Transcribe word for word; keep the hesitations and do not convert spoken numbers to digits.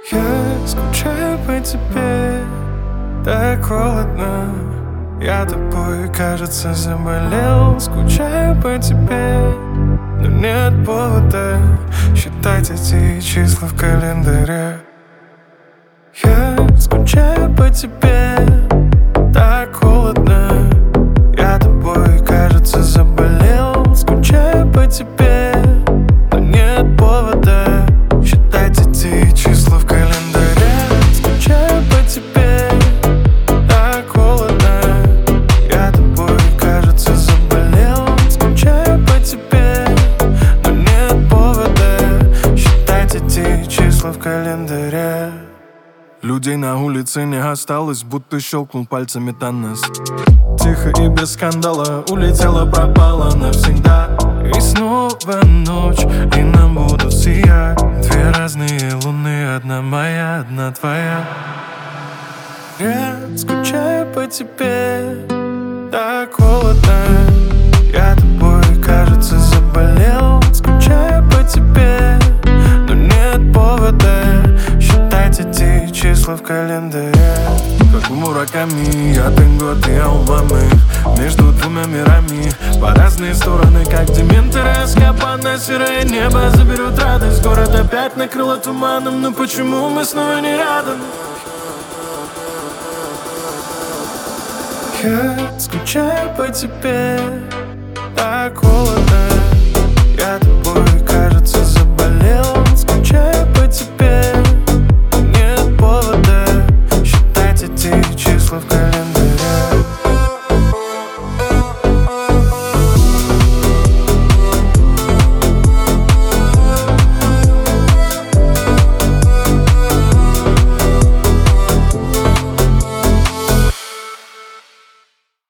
Я скучаю по тебе, так холодно. Я тобой, кажется, заболел. Скучаю по тебе, но нет повода считать эти числа в календаре. Я скучаю по тебе, так холодно. Я тобой, кажется, заболел. Скучаю по тебе, но нет повода считать эти числа в календаре. Скучаю по тебе, так холодно. Я тобой, кажется, заболел. Скучаю по тебе, но нет повода считать эти числа в календаре. Людей на улице не осталось, будто щелкнул пальцами Танос. Тихо и без скандала улетела, пропала навсегда. И снова ночь, и нам будут сиять две разные луны, одна моя, одна твоя. Я скучаю по тебе, так холодно. Я тобой, кажется, заболел. Скучаю по тебе, но нет повода считать эти числа в календаре. Как у Мураками, я Тенго, ты Аумамы. Между двумя мирами, по разные стороны, как дементоры. Эскапан серое небо заберут радость. Город опять накрыло туманом, но почему мы снова не рядом? Я скучаю по тебе, так холодно. Я тобой,